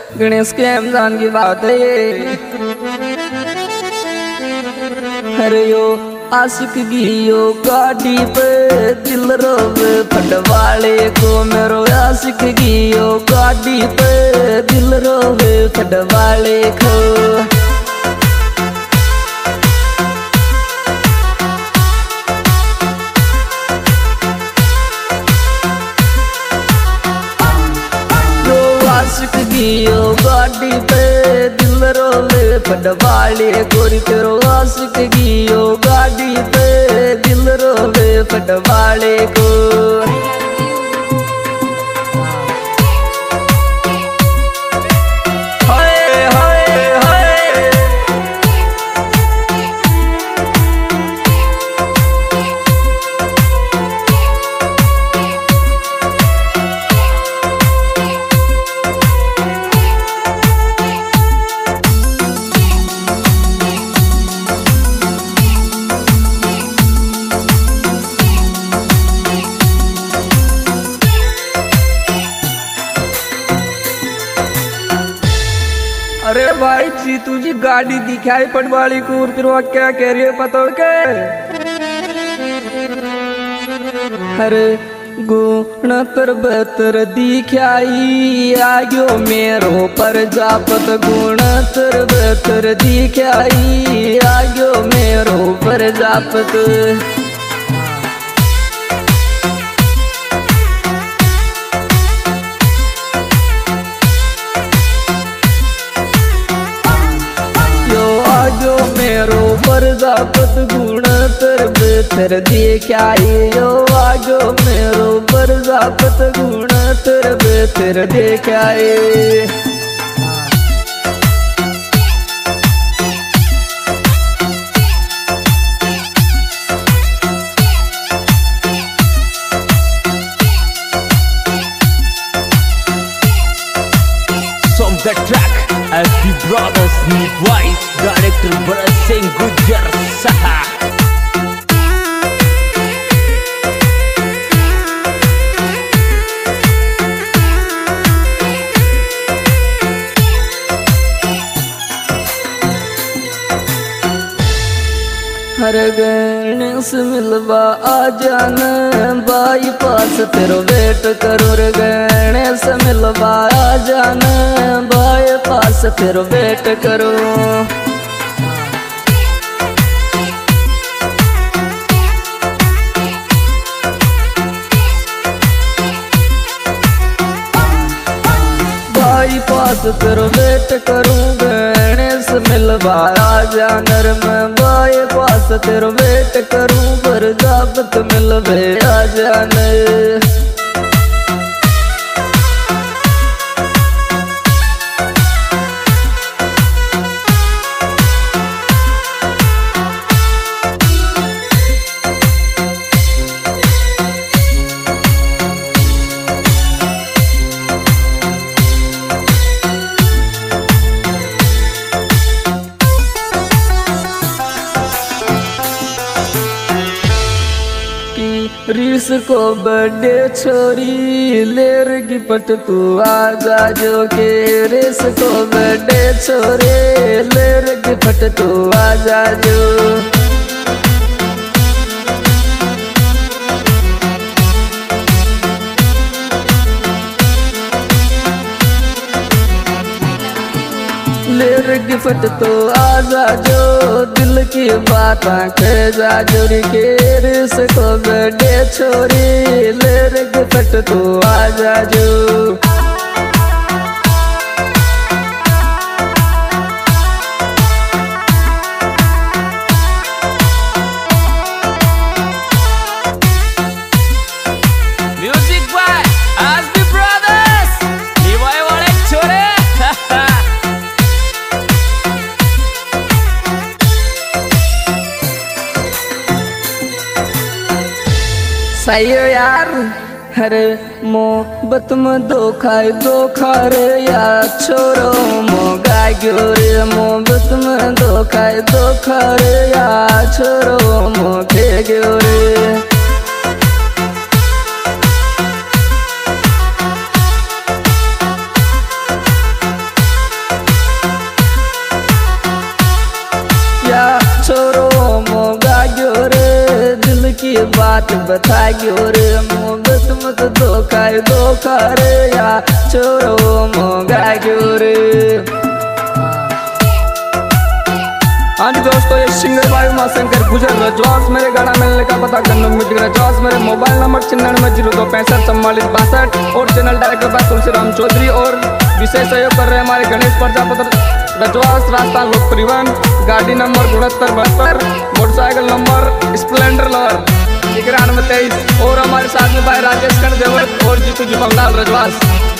गणेश के रमजान की बात है ये। अरे यो आशिक गियो गाड़ी पे दिल रोवे फटवाले को, मेरो आशिक गियो गाड़ी पे दिल रोवे फटवाले को। आशिक गियो गाड़ी पे दिल रोवे फटवाले गोरी, तेरो आशिक गियो गाड़ी पे दिल रोवे फटवाले को। अरे भाई जी तुझी गाड़ी दिखाई पटवाली को, फिर वो क्या कह रही है पता के? अरे गुण तर बतर दिखाई आयो मेरो प्रजापत, गुण तर बतर दिखाई आयो मेरो प्रजापत। जो मेरो प्रजापत गुण तर बेतर दिखाई, यो आजो मेरो प्रजापत गुण तर बेतर दिखाई। From the track SB Brothers need voice director Bharat Singh Gujjar Saha। हर गणेश मिलवा आ जाना बाईपास तेरो वेट करो रे, गणेश मिलवा आ जाना बाईपास तेरो वेट करो। बाईपास तेरो वेट करूं, गणेश मिलवा आ जाना रे, मैं बाईपास तेरो वेट करूं, प्रजापत मिलवे आ जाना। रीस को बर्थडे छोरी लेर गिफ्ट तू आजा जो के, रीस को बर्थडे छोरे लेर गिफ्ट तू आजा जो। लेर गिफ्ट तो आजा जो, दिल की बात कह जा जोरी के, रिस को बर्थडे छोरी लेर गिफ्ट तो आजा जो। Music by SB Brothers निभाए वाले छोरे। सही हो यार। अरे मोहब्बत में धोखा रे या छोरो मोगा गयो रे, मोहब्बत में धोखा रे या छोरो मोगे गयो रे। बात बता गयो रे मोहब्बत मत धोखा रे या छोरो मोगा गयो रे। हाँ जी दोस्तों, ये सिंगर भाई उमाशंकर गुजर रजवास मेरे गाना मिलने का पता करना मिट गया। रजवास मेरे मोबाइल नंबर 9902654444 और channel director by Tulsiram Chaudhary और विशेष सहयोग कर रहे हमारे गणेश प्रजापति रजवास राजस्थान लोक परिवहन, गाड़ी नंबर 6972, मोटरसाइकिल नंबर स्प्लेंडर लवर 9323 और हमारे साथ में भाई राजेश कर्ण देवर और जीतू जी बंगाल रजवास।